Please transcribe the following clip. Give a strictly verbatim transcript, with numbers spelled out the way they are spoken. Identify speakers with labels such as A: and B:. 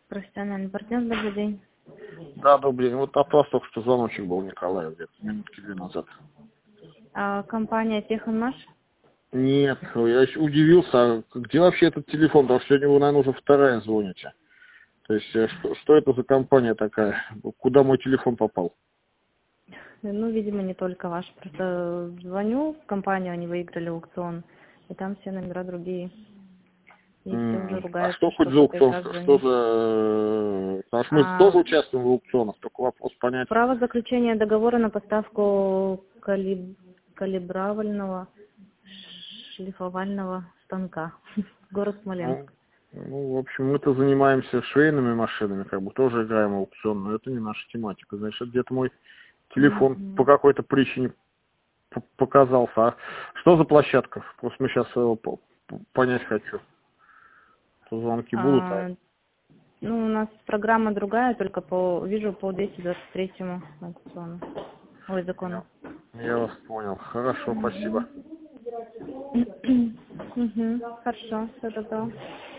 A: Профессиональный партнер, добрый день.
B: Да, добрый день. Вот от вас только что звоночек был, Николай, где-то минутки две назад.
A: А, компания Техномаш?
B: Нет, я еще удивился, а где вообще этот телефон? Потому что сегодня вы, наверное, уже вторая звоните. То есть, э, что, что это за компания такая? Куда мой телефон попал?
A: Ну, видимо, не только ваш. Просто звоню в компанию, они выиграли аукцион, и там все номера другие. И все уже
B: М, А
A: ругаются,
B: что хоть
A: что
B: за
A: кто-то из
B: аукцион?
A: вас
B: Что, что
A: звонил.
B: за... э, Потому что мы
A: А,
B: тоже участвуем в аукционах, только вопрос понять.
A: право заключения договора на поставку калиб... калибровального шлифовального станка. Город
B: Ну,
A: Смоленск.
B: ну, в общем, мы-то занимаемся швейными машинами, как бы тоже играем в аукцион, но это не наша тематика. Значит, где-то мой телефон по
A: Мгм.
B: какой-то причине п- показался. А что за площадка? Просто мы сейчас понять хочу. То звонки будут, а...
A: А, ну, у нас программа другая, только по, вижу, по двести двадцать третьему аукциону. Ой, закону.
B: Я, я вас понял. Хорошо, спасибо.
A: Угу. Хорошо, все готово.